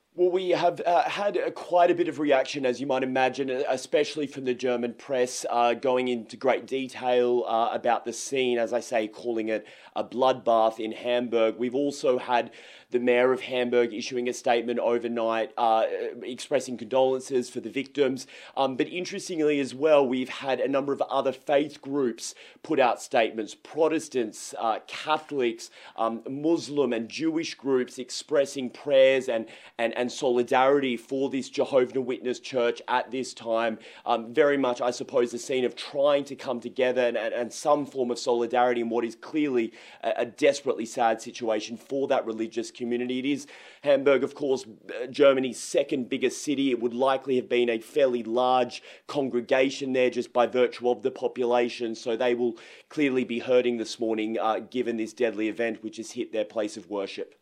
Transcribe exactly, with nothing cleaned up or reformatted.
Well, we have uh, had uh, quite a bit of reaction, as you might imagine, uh, especially from the German press, uh, going into great detail uh, about the scene, as I say, calling it a bloodbath in Hamburg. We've also had the mayor of Hamburg issuing a statement overnight uh, expressing condolences for the victims. Um, but interestingly, as well, we've had a number of other faith groups put out statements: Protestants, uh, Catholics, um, Muslim, and Jewish groups expressing prayers and, and, and solidarity for this Jehovah's Witness church at this time. Um, very much, I suppose, a scene of trying to come together and, and, and some form of solidarity in what is clearly a, a desperately sad situation for that religious community. It is Hamburg, of course, Germany's second biggest city. It would likely have been a fairly large congregation there just by virtue of the population. So they will clearly be hurting this morning, uh, given this deadly event which has hit their place of worship.